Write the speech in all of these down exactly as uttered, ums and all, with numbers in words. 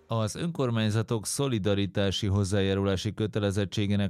Az önkormányzatok szolidaritási hozzájárulási kötelezettségének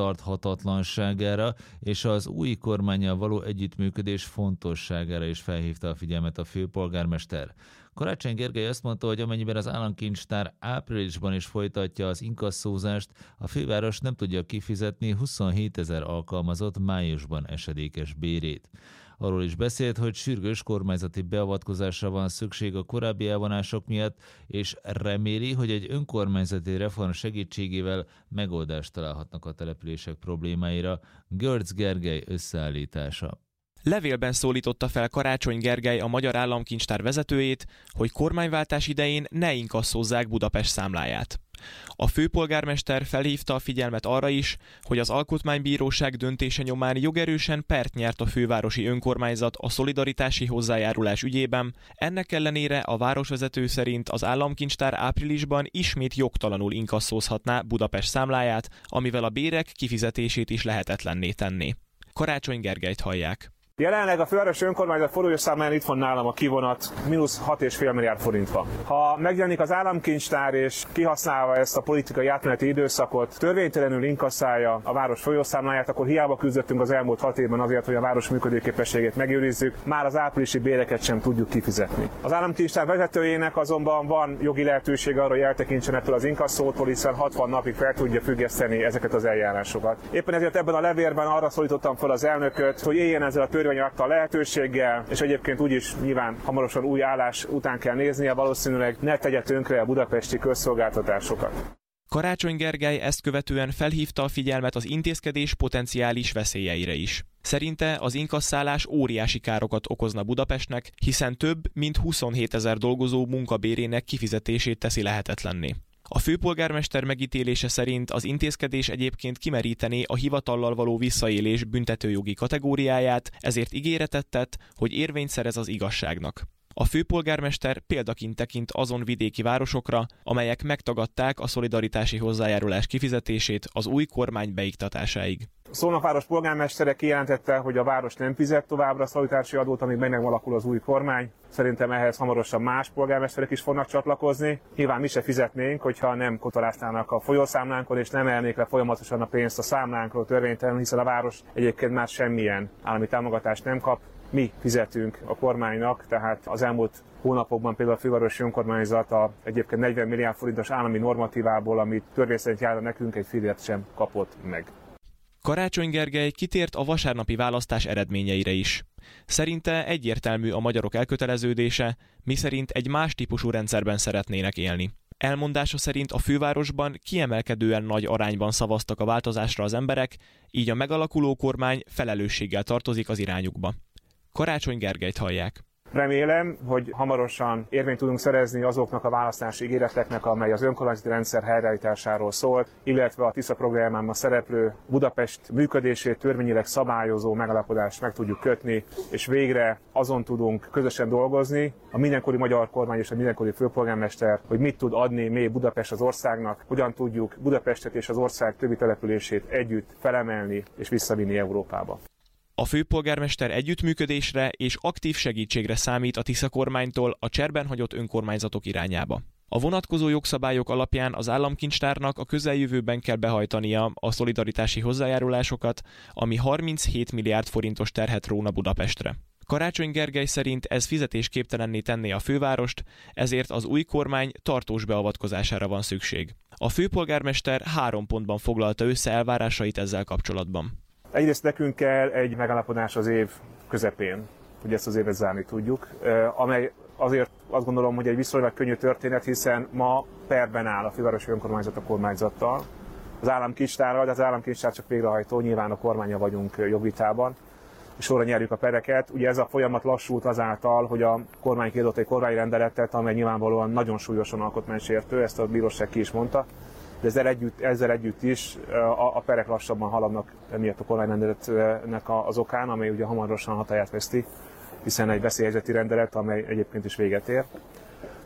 fenntarthatatlanságára és az új kormánnyal való együttműködés fontosságára is felhívta a figyelmet a főpolgármester. Karácsony Gergely azt mondta, hogy amennyiben az államkincstár áprilisban is folytatja az inkasszózást, a főváros nem tudja kifizetni huszonhétezer alkalmazott májusban esedékes bérét. Arról is beszélt, hogy sürgős kormányzati beavatkozásra van szükség a korábbi elvonások miatt, és reméli, hogy egy önkormányzati reform segítségével megoldást találhatnak a települések problémáira. Görz Gergely összeállítása. Levélben szólította fel Karácsony Gergely a Magyar Államkincstár vezetőjét, hogy kormányváltás idején ne inkasszózzák Budapest számláját. A főpolgármester felhívta a figyelmet arra is, hogy az Alkotmánybíróság döntése nyomán jogerősen pert nyert a fővárosi önkormányzat a szolidaritási hozzájárulás ügyében, ennek ellenére a városvezető szerint az államkincstár áprilisban ismét jogtalanul inkasszózhatná Budapest számláját, amivel a bérek kifizetését is lehetetlenné tenné. Karácsony Gergelyt hallják. Jelenleg a fővárosi önkormányzat folyószámláján itt van nálam a kivonat, mínusz hat egész öt milliárd forintba. Ha megjelenik az államkincstár és kihasználva ezt a politikai átmeneti időszakot törvénytelenül inkasszálja a város folyószámláját, akkor hiába küzdöttünk az elmúlt hat évben azért, hogy a város működőképességét megőrizzük, már az áprilisi béreket sem tudjuk kifizetni. Az államkincstár vezetőjének azonban van jogi lehetőség arra, hogy eltekintsen ettől az inkasszótól, hiszen hatvan napig fel tudja függeszteni ezeket az eljárásokat. Éppen ezért ebben a levélben arra szólítottam fel az elnököt, hogy éljen ezzel a törvény adta lehetőséggel, és egyébként úgyis nyilván hamarosan új állás után kell néznie, valószínűleg ne tegye tönkre a budapesti közszolgáltatásokat. Karácsony Gergely ezt követően felhívta a figyelmet az intézkedés potenciális veszélyeire is. Szerinte az inkasszálás óriási károkat okozna Budapestnek, hiszen több mint huszonhétezer dolgozó munkabérének kifizetését teszi lehetetlenné. A főpolgármester megítélése szerint az intézkedés egyébként kimerítené a hivatallal való visszaélés büntetőjogi kategóriáját, ezért ígéretet tett, hogy érvényt szerez az igazságnak. A főpolgármester példaként tekint azon vidéki városokra, amelyek megtagadták a szolidaritási hozzájárulás kifizetését az új kormány beiktatásáig. Szolnok város polgármestere kijelentette, hogy a város nem fizet továbbra a szolidaritási adót, amíg meg nem alakul az új kormány. Szerintem ehhez hamarosan más polgármesterek is fognak csatlakozni. Nyilván mi se fizetnénk, hogyha nem kotoráznának a folyószámlánkon, és nem elnék le folyamatosan a pénzt a számlánkról törvénytelenül, hiszen a város egyébként már semmilyen állami támogatást nem kap. Mi fizetünk a kormánynak, tehát az elmúlt hónapokban például a fővárosi önkormányzata egyébként negyven milliárd forintos állami normatívából, amit törvény szerint járna nekünk, egy fillért sem kapott meg. Karácsony Gergely kitért a vasárnapi választás eredményeire is. Szerinte egyértelmű a magyarok elköteleződése, miszerint egy más típusú rendszerben szeretnének élni. Elmondása szerint a fővárosban kiemelkedően nagy arányban szavaztak a változásra az emberek, így a megalakuló kormány felelősséggel tartozik az irányukba. Karácsony Gergelyt hallják. Remélem, hogy hamarosan érvényt tudunk szerezni azoknak a választási ígéreteknek, amely az önkormányzati rendszer helyreállításáról szólt, illetve a Tisza programban szereplő Budapest működését törvényileg szabályozó megállapodást meg tudjuk kötni, és végre azon tudunk közösen dolgozni, a mindenkori magyar kormány és a mindenkori főpolgármester, hogy mit tud adni még Budapest az országnak, hogyan tudjuk Budapestet és az ország többi települését együtt felemelni és visszavinni Európába. A főpolgármester együttműködésre és aktív segítségre számít a Tisza kormánytól a cserben hagyott önkormányzatok irányába. A vonatkozó jogszabályok alapján az államkincstárnak a közeljövőben kell behajtania a szolidaritási hozzájárulásokat, ami harminchét milliárd forintos terhet róna Budapestre. Karácsony Gergely szerint ez fizetésképtelenné tenné a fővárost, ezért az új kormány tartós beavatkozására van szükség. A főpolgármester három pontban foglalta össze elvárásait ezzel kapcsolatban. Egyrészt nekünk kell egy megállapodás az év közepén, hogy ezt az évet zárni tudjuk, amely azért azt gondolom, hogy egy viszonylag könnyű történet, hiszen ma perben áll a fővárosi önkormányzat a kormányzattal, az államkincstárral, de az államkincstár csak végrehajtó, nyilván a kormánya vagyunk jogvitában, és sorra nyerjük a pereket. Ugye ez a folyamat lassult azáltal, hogy a kormány kiadott egy kormányrendeletet, amely nyilvánvalóan nagyon súlyosan alkotmánysértő, ezt a bíróság ki is mondta. De ezzel együtt, ezzel együtt is a, a perek lassabban haladnak emiatt a kormányrendeletnek az okán, amely ugye hamarosan hatályát veszti, hiszen egy veszélyhelyzeti rendelet, amely egyébként is véget ér.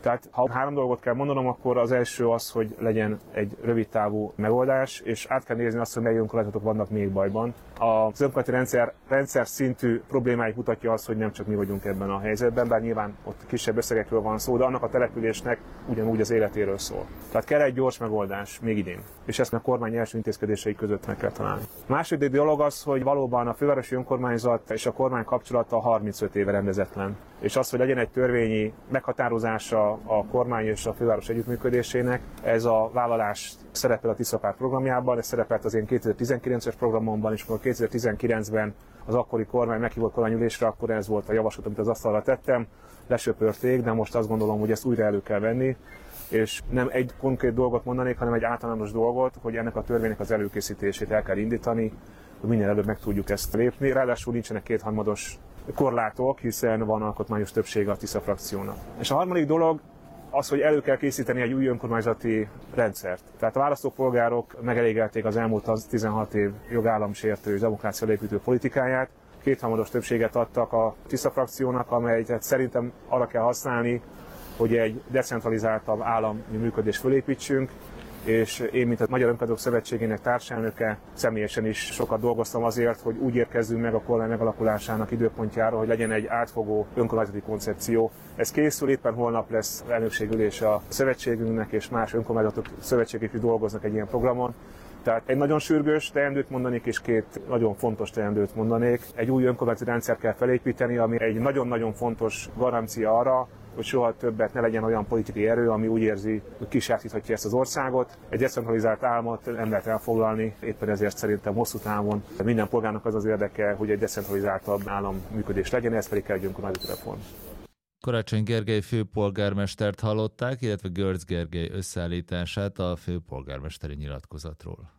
Tehát ha három dolgot kell mondanom, akkor az első az, hogy legyen egy rövidtávú megoldás, és át kell nézni azt, hogy mely önkormányzatok vannak még bajban. Az önkormányzati rendszer, rendszer szintű problémáit mutatja azt, hogy nem csak mi vagyunk ebben a helyzetben, bár nyilván ott kisebb összegekről van szó, de annak a településnek ugyanúgy az életéről szól. Tehát kell egy gyors megoldás még idén, és ezt a kormány első intézkedései között meg kell találni. A második dolog az, hogy valóban a fővárosi önkormányzat és a kormány kapcsolata harmincöt éve rendezetlen. És az, hogy legyen egy törvényi meghatározása a kormány és a főváros együttműködésének, ez a vállalás szerepel a Tiszapárt programjában, ez szerepelt az én kétezer-tizenkilences programomban is, amikor kétezer-tizenkilencben az akkori kormány meghívott kormányülésre, akkor ez volt a javaslat, amit az asztalra tettem, lesöpörték, de most azt gondolom, hogy ezt újra elő kell venni, és nem egy konkrét dolgot mondanék, hanem egy általános dolgot, hogy ennek a törvénynek az előkészítését el kell indítani, hogy minél előbb meg tudjuk ezt lépni. Ráadásul nincsenek kétharmados korlátok, hiszen van alkotmányos többsége a Tisza frakciónak. És a harmadik dolog az, hogy elő kell készíteni egy új önkormányzati rendszert. Tehát a választópolgárok megelégelték az elmúlt tizenhat év jogállamsértő és demokrácia építő politikáját. Kétharmados többséget adtak a Tisza frakciónak, amelyet szerintem arra kell használni, hogy egy decentralizáltabb állami működést fölépítsünk, és én, mint a Magyar Önkormányzatok Szövetségének társelnöke, személyesen is sokat dolgoztam azért, hogy úgy érkezzünk meg a kormány megalakulásának időpontjára, hogy legyen egy átfogó önkormányzati koncepció. Ez készül, éppen holnap lesz elnökségülés a szövetségünknek, és más önkormányzatok szövetségek is dolgoznak egy ilyen programon. Tehát egy nagyon sürgős teendőt mondanék, és két nagyon fontos teendőt mondanék. Egy új önkormányzati rendszer kell felépíteni, ami egy nagyon-nagyon fontos garancia arra, hogy soha többet ne legyen olyan politikai erő, ami úgy érzi, hogy kisátíthatja ezt az országot. Egy decentralizált államot nem lehet elfoglalni, éppen ezért szerintem hosszú távon minden polgárnak az az érdeke, hogy egy decentralizáltabb állam működés legyen, ez pedig kell egy önkormányzati reform. Karácsony Gergely főpolgármestert hallották, illetve Görz Gergely összeállítását a főpolgármesteri nyilatkozatról.